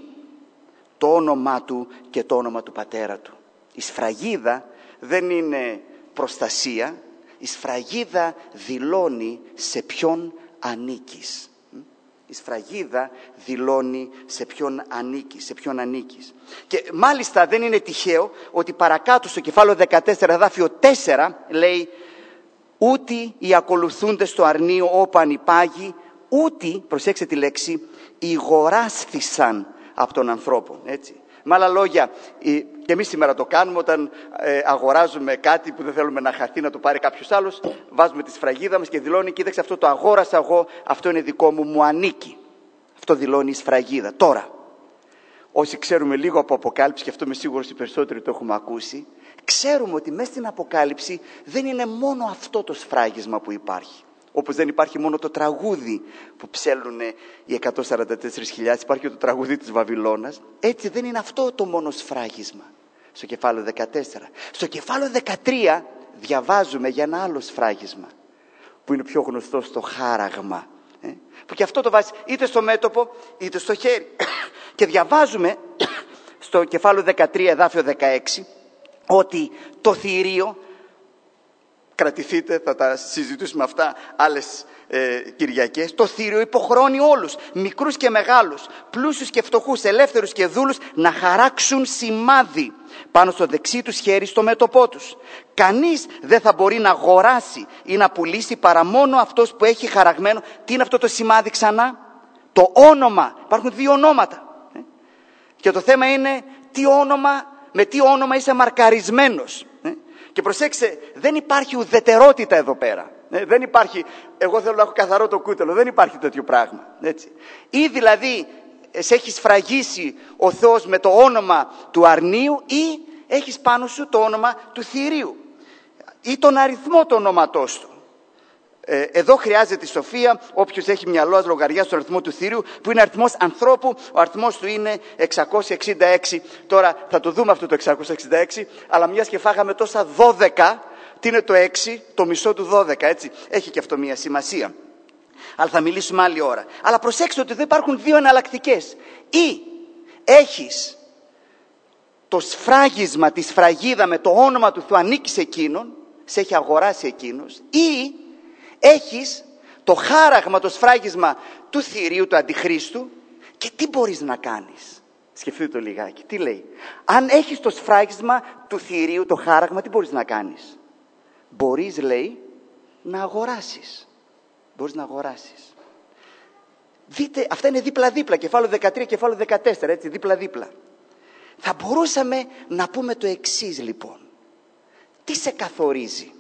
Το όνομά του και το όνομα του πατέρα του. Η σφραγίδα δεν είναι προστασία, η σφραγίδα δηλώνει σε ποιον ανήκεις. Η σφραγίδα δηλώνει σε ποιον ανήκεις. Και μάλιστα δεν είναι τυχαίο ότι παρακάτω στο κεφάλαιο 14 εδάφιο 4 λέει ούτε οι ακολουθούντες στο αρνείο όπου ανυπάγει, ούτε, προσέξτε τη λέξη, ηγοράσθησαν από τον ανθρώπο. Έτσι. Με άλλα λόγια, και εμείς σήμερα το κάνουμε όταν αγοράζουμε κάτι που δεν θέλουμε να χαθεί, να το πάρει κάποιος άλλος, βάζουμε τη σφραγίδα μας και δηλώνει, κοίταξε αυτό το αγόρασα εγώ, αυτό είναι δικό μου, μου ανήκει. Αυτό δηλώνει η σφραγίδα. Τώρα, όσοι ξέρουμε λίγο από Αποκάλυψη, και αυτό είμαι σίγουρος οι περισσότεροι το έχουμε ακούσει, ξέρουμε ότι μέσα στην Αποκάλυψη δεν είναι μόνο αυτό το σφράγισμα που υπάρχει. Όπως δεν υπάρχει μόνο το τραγούδι που ψέλνουν οι 144.000, υπάρχει και το τραγούδι της Βαβυλώνας. Έτσι δεν είναι αυτό το μόνο σφράγισμα. Στο κεφάλαιο 14. Στο κεφάλαιο 13 διαβάζουμε για ένα άλλο σφράγισμα που είναι πιο γνωστό στο χάραγμα. Που και αυτό το βάζει είτε στο μέτωπο είτε στο χέρι. Και διαβάζουμε στο κεφάλαιο 13 εδάφιο 16 ότι το θηρίο, κρατηθείτε, θα τα συζητήσουμε αυτά άλλες Κυριακές, το θηρίο υποχρεώνει όλους, μικρούς και μεγάλους, πλούσιους και φτωχούς, ελεύθερους και δούλους, να χαράξουν σημάδι πάνω στο δεξί τους χέρι στο μέτωπό τους. Κανείς δεν θα μπορεί να αγοράσει ή να πουλήσει παρά μόνο αυτός που έχει χαραγμένο. Τι είναι αυτό το σημάδι ξανά? Το όνομα. Υπάρχουν δύο ονόματα. Και το θέμα είναι με τι όνομα είσαι μαρκαρισμένος. Και προσέξτε, δεν υπάρχει ουδετερότητα εδώ πέρα. Δεν υπάρχει, εγώ θέλω να έχω καθαρό το κούτελο. Δεν υπάρχει τέτοιο πράγμα. Έτσι. Ή δηλαδή, σε έχει σφραγίσει ο Θεός με το όνομα του αρνίου ή έχεις πάνω σου το όνομα του θηρίου. Ή τον αριθμό του ονόματός του. Εδώ χρειάζεται η σοφία. Όποιος έχει μυαλό ας λογαριάσει τον αριθμό του θηρίου, που είναι αριθμός ανθρώπου. Ο αριθμός του είναι 666. Τώρα θα το δούμε αυτό το 666, αλλά μιας και φάγαμε τόσα 12, τι είναι το 6, το μισό του 12, έτσι. Έχει και αυτό μια σημασία. Αλλά θα μιλήσουμε άλλη ώρα. Αλλά προσέξτε ότι δεν υπάρχουν δύο εναλλακτικές. Ή έχεις το σφράγισμα, τη σφραγίδα με το όνομα του Θεού, ανήκει σε εκείνον, σε έχει αγοράσει εκείνος, ή έχεις το χάραγμα, το σφράγισμα του θηρίου, του αντιχρίστου. Και τι μπορείς να κάνεις? Σκεφτείτε το λιγάκι. Τι λέει? Αν έχεις το σφράγισμα του θηρίου, το χάραγμα, τι μπορείς να κάνεις? Μπορείς, λέει, να αγοράσεις. Μπορείς να αγοράσεις. Δείτε, αυτά είναι δίπλα-δίπλα. Κεφάλαιο 13, κεφάλαιο 14, έτσι, δίπλα-δίπλα. Θα μπορούσαμε να πούμε το εξής, λοιπόν. Τι σε καθορίζει?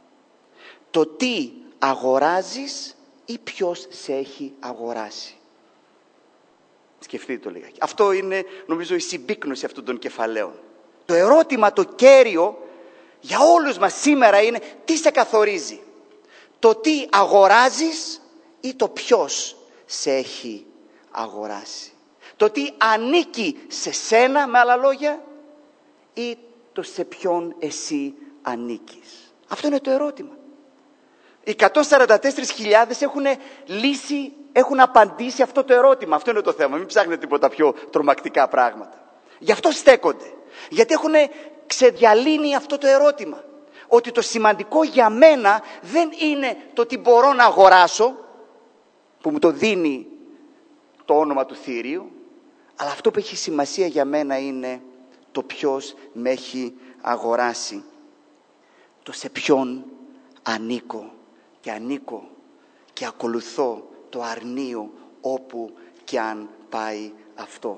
Το τι αγοράζεις ή ποιος σε έχει αγοράσει? Σκεφτείτε το λιγάκι. Αυτό είναι, νομίζω, η συμπίκνωση αυτών των κεφαλαίων. Το ερώτημα, το κέριο για όλους μας σήμερα είναι τι σε καθορίζει? Το τι αγοράζεις ή το ποιος σε έχει αγοράσει? Το τι ανήκει σε σένα, με άλλα λόγια, ή το σε ποιον εσύ ανήκεις? Αυτό είναι το ερώτημα. Οι 144.000 έχουν λύσει, έχουν απαντήσει αυτό το ερώτημα. Αυτό είναι το θέμα. Μην ψάχνετε τίποτα πιο τρομακτικά πράγματα. Γι' αυτό στέκονται. Γιατί έχουν ξεδιαλύνει αυτό το ερώτημα. Ότι το σημαντικό για μένα δεν είναι το τι μπορώ να αγοράσω, που μου το δίνει το όνομα του θηρίου, αλλά αυτό που έχει σημασία για μένα είναι το ποιος με έχει αγοράσει. Το σε ποιον ανήκω και ακολουθώ το αρνείο όπου και αν πάει αυτό.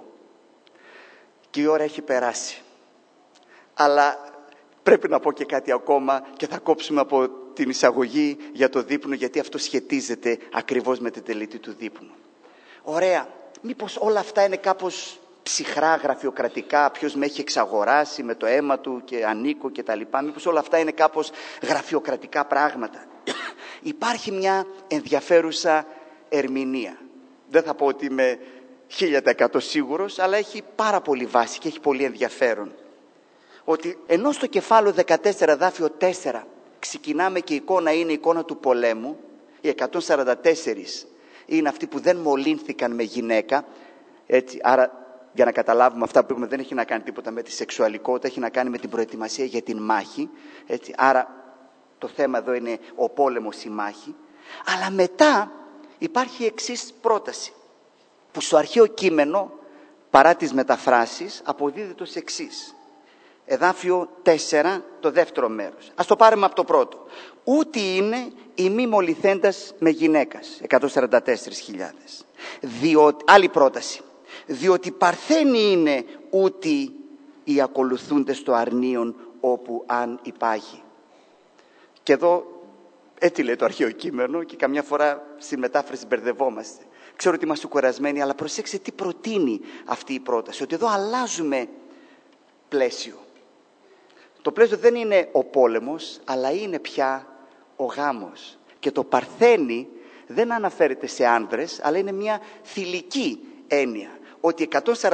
Και η ώρα έχει περάσει. Αλλά πρέπει να πω και κάτι ακόμα και θα κόψουμε από την εισαγωγή για το δείπνο, γιατί αυτό σχετίζεται ακριβώς με την τελετή του δείπνου. Ωραία, μήπως όλα αυτά είναι κάπως ψυχρά, γραφειοκρατικά, ποιος με έχει εξαγοράσει με το αίμα του και ανήκω και τα λοιπά? Μήπως όλα αυτά είναι κάπως γραφειοκρατικά πράγματα? Υπάρχει μια ενδιαφέρουσα ερμηνεία. Δεν θα πω ότι είμαι 1000% σίγουρος, αλλά έχει πάρα πολύ βάση και έχει πολύ ενδιαφέρον. Ότι ενώ στο κεφάλαιο 14, εδάφιο 4, ξεκινάμε και η εικόνα είναι η εικόνα του πολέμου, οι 144 είναι αυτοί που δεν μολύνθηκαν με γυναίκα, έτσι, άρα για να καταλάβουμε αυτά που έχουμε δεν έχει να κάνει τίποτα με τη σεξουαλικότητα, έχει να κάνει με την προετοιμασία για την μάχη, έτσι, άρα το θέμα εδώ είναι ο πόλεμος, η μάχη. Αλλά μετά υπάρχει η εξής πρόταση, που στο αρχαίο κείμενο, παρά τις μεταφράσεις, αποδίδεται ως εξής. Εδάφιο 4, το δεύτερο μέρος. Ας το πάρουμε από το πρώτο. Ούτε είναι η μη μολυθέντας με γυναίκας, 144.000. Άλλη πρόταση. Διότι παρθένοι είναι ούτε οι ακολουθούντες το αρνίον όπου αν υπάγει. Και εδώ έτσι λέει το αρχαίο κείμενο και καμιά φορά στη μετάφραση μπερδευόμαστε. Ξέρω ότι είμαστε κουρασμένοι, αλλά προσέξτε τι προτείνει αυτή η πρόταση. Ότι εδώ αλλάζουμε πλαίσιο. Το πλαίσιο δεν είναι ο πόλεμος, αλλά είναι πια ο γάμος. Και το παρθένι δεν αναφέρεται σε άνδρες, αλλά είναι μια θηλυκή έννοια. Ότι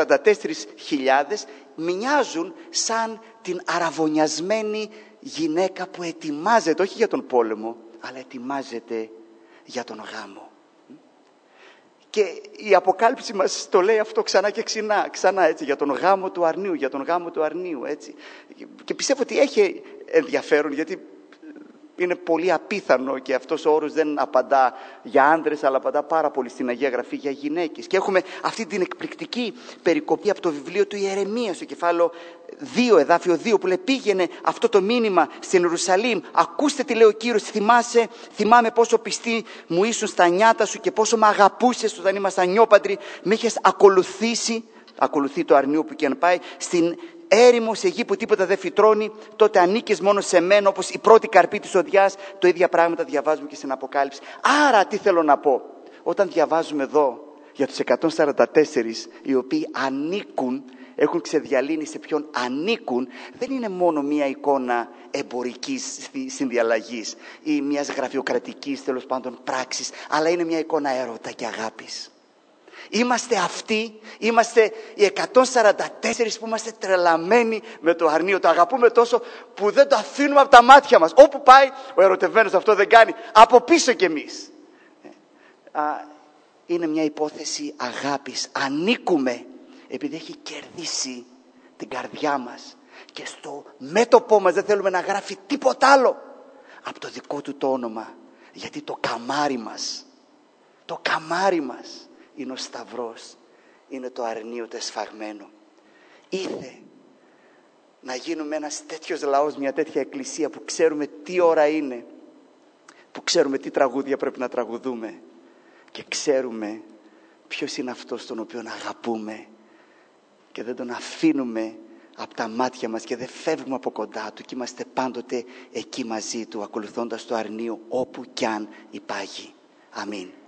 144.000 μοιάζουν σαν την αραβωνιασμένη γυναίκα που ετοιμάζεται, όχι για τον πόλεμο, αλλά ετοιμάζεται για τον γάμο. Και η Αποκάλυψη μας το λέει αυτό ξανά και ξανά έτσι, για τον γάμο του αρνίου, για τον γάμο του αρνίου, έτσι. Και πιστεύω ότι έχει ενδιαφέρον, γιατί είναι πολύ απίθανο και αυτός ο όρος δεν απαντά για άνδρες, αλλά απαντά πάρα πολύ στην Αγία Γραφή για γυναίκες. Και έχουμε αυτή την εκπληκτική περικοπή από το βιβλίο του Ιερεμία, στο κεφάλαιο 2, εδάφιο 2, που λέει: πήγαινε αυτό το μήνυμα στην Ιερουσαλήμ. Ακούστε τι λέει ο Κύριος, θυμάμαι πόσο πιστοί μου ήσουν στα νιάτα σου και πόσο με αγαπούσες όταν ήμασταν νιόπαντροι. Με είχες ακολουθεί το αρνείο που και αν πάει, στην έρημο σε γη που τίποτα δεν φυτρώνει, τότε ανήκες μόνο σε μένα όπως η πρώτη καρπή της οδιάς. Το ίδια πράγματα διαβάζουμε και στην Αποκάλυψη. Άρα τι θέλω να πω, όταν διαβάζουμε εδώ για τους 144 οι οποίοι ανήκουν, έχουν ξεδιαλύνει σε ποιον ανήκουν, δεν είναι μόνο μία εικόνα εμπορικής συνδιαλλαγής ή μιας γραφειοκρατικής τέλος πάντων πράξης, αλλά είναι μία εικόνα έρωτα και αγάπης. Είμαστε αυτοί, είμαστε οι 144 που είμαστε τρελαμένοι με το αρνείο. Το αγαπούμε τόσο που δεν το αφήνουμε από τα μάτια μας. Όπου πάει ο ερωτευμένος αυτό δεν κάνει, από πίσω κι εμείς. Είναι μια υπόθεση αγάπης. Ανήκουμε επειδή έχει κερδίσει την καρδιά μας. Και στο μέτωπό μας δεν θέλουμε να γράφει τίποτα άλλο από το δικό του το όνομα. Γιατί το καμάρι μας είναι ο σταυρός, είναι το αρνείο το εσφαγμένο. Ήθε να γίνουμε ένας τέτοιος λαός, μια τέτοια εκκλησία που ξέρουμε τι ώρα είναι, που ξέρουμε τι τραγούδια πρέπει να τραγουδούμε και ξέρουμε ποιος είναι αυτός τον οποίο αγαπούμε και δεν τον αφήνουμε από τα μάτια μας και δεν φεύγουμε από κοντά του και είμαστε πάντοτε εκεί μαζί του, ακολουθώντας το αρνείο όπου κι αν υπάγει. Αμήν.